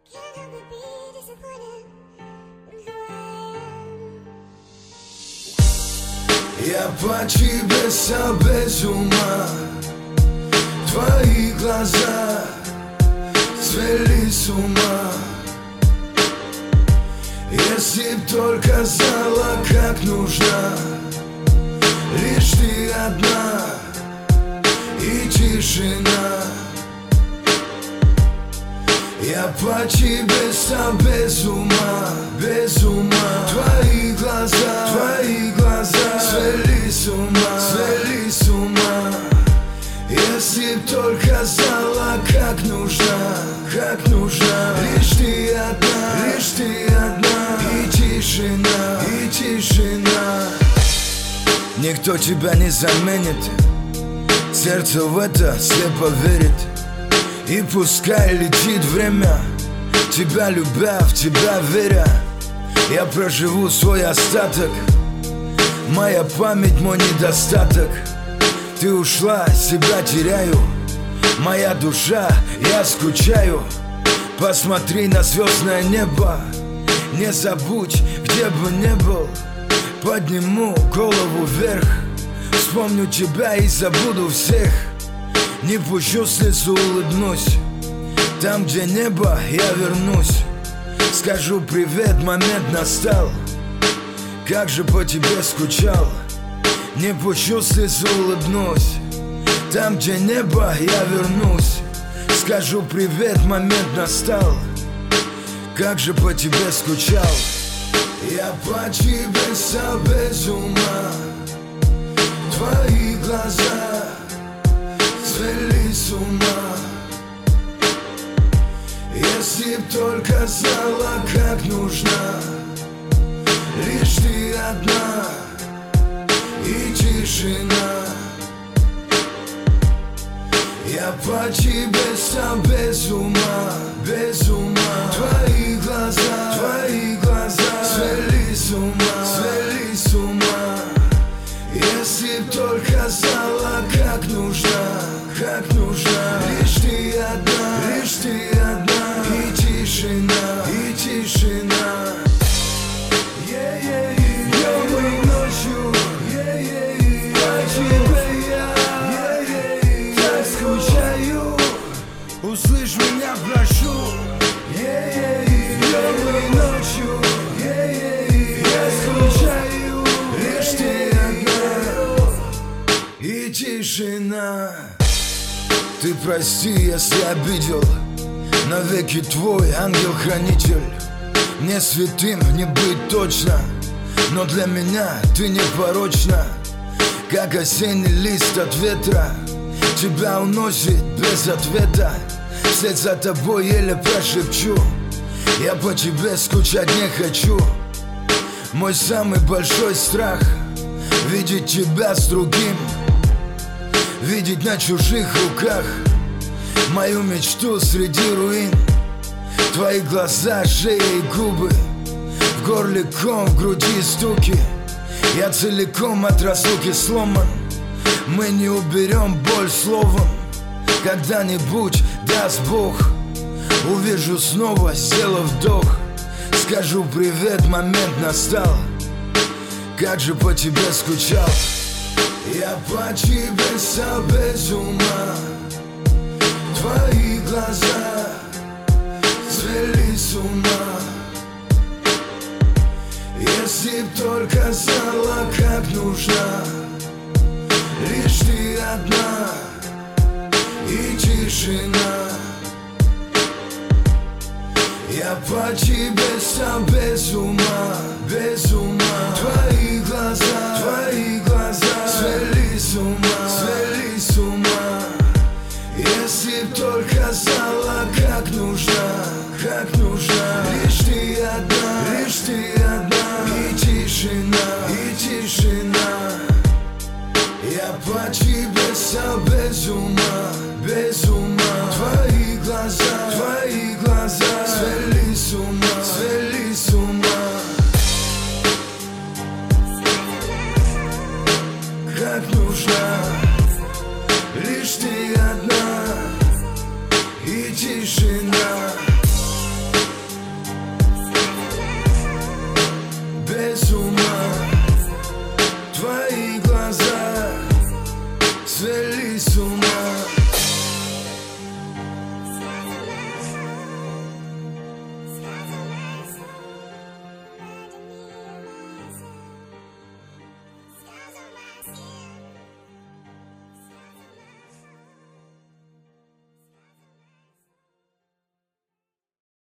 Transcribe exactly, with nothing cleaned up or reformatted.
Я по тебе сам без ума. Твои глаза свели с ума. Если б только знала, как нужна лишь ты одна и тишина. Я по тебе сам без ума, без ума. Твои глаза, твои глаза свели с ума, свели с ума. Если б только знала, как нужна, как нужна лишь ты одна, лишь ты одна и тишина, и тишина. Никто тебя не заменит, сердце в это слепо верит. И пускай летит время, тебя любя, в тебя веря, я проживу свой остаток. Моя память, мой недостаток. Ты ушла, себя теряю. Моя душа, я скучаю. Посмотри на звездное небо. Не забудь, где бы ни был. Подниму голову вверх. Вспомню тебя и забуду всех. Не пущу слезу, улыбнусь. Там, где небо, я вернусь. Скажу привет, момент настал. Как же по тебе скучал. Не пущу слезу, улыбнусь. Там, где небо, я вернусь. Скажу привет, момент настал. Как же по тебе скучал. Я по тебе сам без ума. Твои глаза свели с ума. Если б только знала, как нужна лишь ты одна и тишина. Я по тебе сам без ума, без ума. Твои глаза, твои глаза свели с ума, свели с ума. Если б только знала, как нужна, как нужна лишь ты одна, лишь ты одна и тишина, и тишина. Днем и ночью по тебе я так скучаю. Услышь меня, прошу. Днем и ночью я скучаю. Лишь ты одна и тишина. Ты прости, если обидел. Навеки твой ангел-хранитель. Мне святым не быть точно, но для меня ты непорочна. Как осенний лист от ветра, тебя уносит без ответа. Вслед за тобой еле прошепчу. Я по тебе скучать не хочу. Мой самый большой страх — видеть тебя с другим. Видеть на чужих руках мою мечту среди руин. Твои глаза, шея и губы, в горле ком, в груди стуки. Я целиком от разлуки сломан. Мы не уберем боль словом. Когда-нибудь, даст Бог, увижу снова, сделав вдох. Скажу привет, момент настал. Как же по тебе скучал. Я по тебе сам без ума. Твои глаза свели с ума. Если б только знала, как нужна лишь ты одна и тишина. Я по тебе сам без ума, без ума. Твои глаза, твои глаза свели с ума, свели с ума. Если б только знала, как нужна, как нужна лишь ты одна, лишь ты одна и тишина, и тишина. Я по тебе сам без ума, без ума. Твои глаза, твои глаза свели с ума, свели с ума. Как нужна лишь ты одна и тишина. твои глаза свели с ума.